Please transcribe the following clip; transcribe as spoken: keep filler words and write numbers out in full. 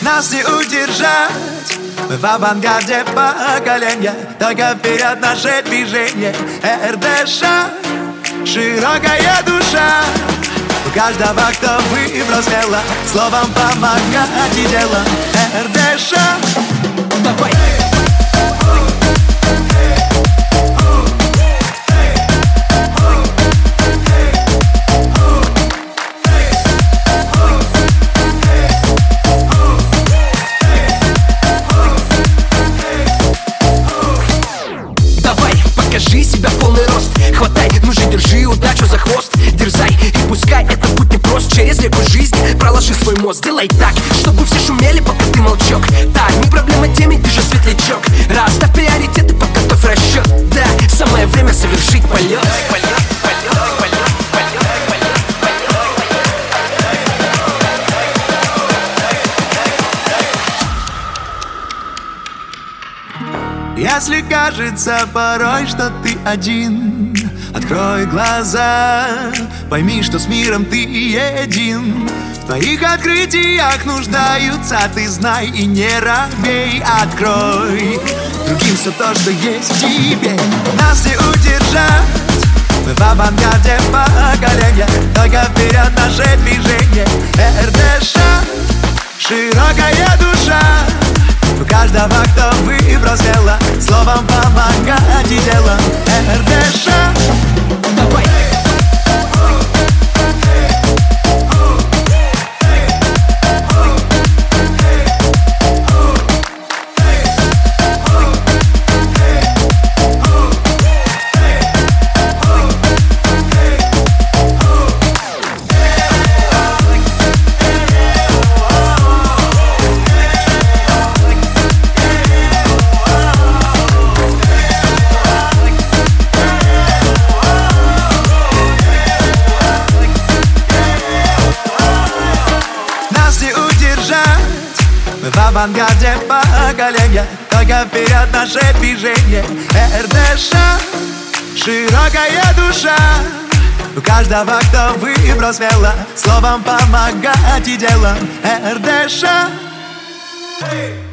Нас не удержать, мы в авангарде поколения. Только вперед наше движение. РДШ, широкая душа. У каждого, кто выбрал смело словом помогать и делом. РДШ, давай! Покажи себя в полный рост, хватай, ну же держи удачу за хвост. Дерзай, и пускай это путь не прост. Через реку жизни проложи свой мост. Делай так, чтобы все шумели, пока ты молчок. Так, не проблема теме, ты же светлячок. Расставь приоритеты, подготовь расчет. Да, самое время совершить полет. Если кажется порой, что ты один, открой глаза, пойми, что с миром ты един. В твоих открытиях нуждаются, ты знай и не робей. Открой другим все то, что есть в тебе. Нас не удержать, мы в авангарде поколения. Только вперед наше движение. РДШ, широкая душа. У каждого, кто выбрал смело словом помогать и делом. РДШ, давай! В авангарде поколения, только вперед наше движение. РДШ, широкая душа. У каждого, кто выбрал смело словом помогать и делом. РДШ.